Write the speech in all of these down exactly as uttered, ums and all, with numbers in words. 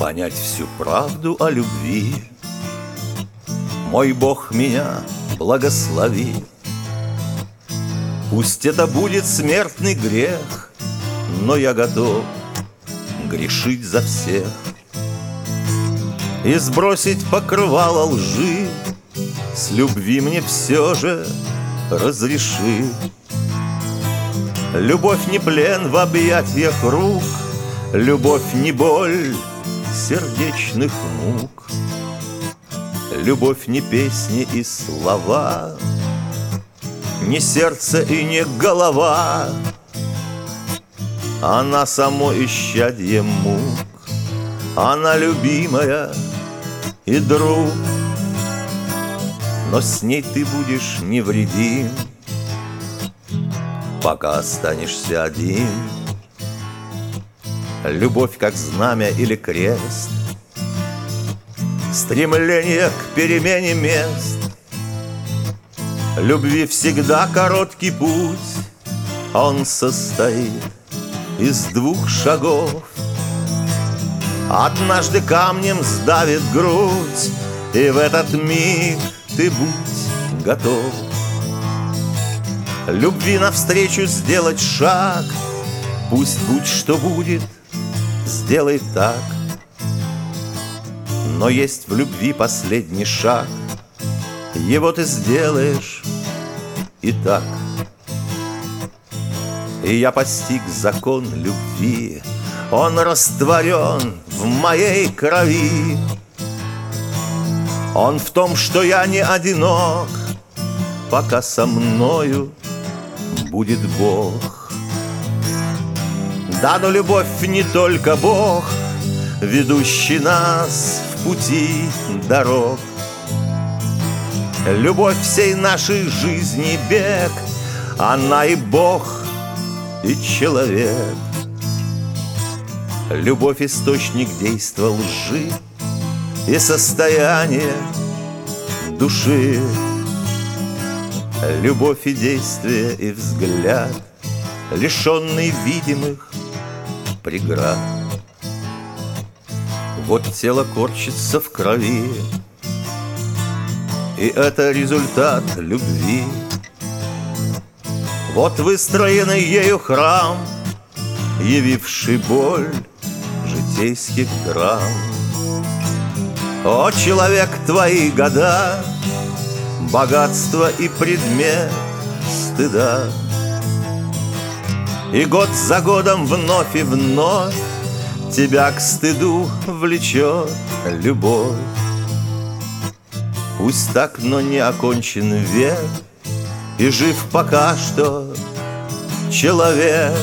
понять всю правду о любви. Мой Бог меня благослови. Пусть это будет смертный грех, но я готов грешить за всех и сбросить покрывало лжи. С любви мне все же разреши. Любовь не плен в объятиях рук, любовь не боль сердечных мук, любовь не песни и слова, не сердце и не голова. Она само исчадье мук, она любимая и друг. Но с ней ты будешь невредим, пока останешься один. Любовь как знамя или крест, стремление к перемене мест. Любви всегда короткий путь, он состоит из двух шагов. Однажды камнем сдавит грудь, и в этот миг ты будь готов любви навстречу сделать шаг. Пусть будь что будет, сделай так. Но есть в любви последний шаг, его ты сделаешь и так. И я постиг закон любви, он растворен в моей крови. Он в том, что я не одинок, пока со мною будет Бог. Да, но любовь не только Бог, ведущий нас в пути дорог. Любовь всей нашей жизни бег, она и Бог, и человек. Любовь — источник действа лжи и состояние души. Любовь и действие, и взгляд, лишенный видимых преград. Вот тело корчится в крови, и это результат любви. Вот выстроенный ею храм, явивший боль житейских драм. О, человек, твои года, богатство и предмет стыда. И год за годом вновь и вновь тебя к стыду влечет любовь. Пусть так, но не окончен век, и жив пока что человек.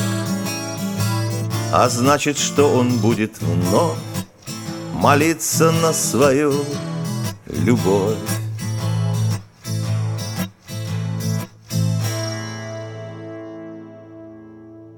А значит, что он будет вновь молиться на свою любовь.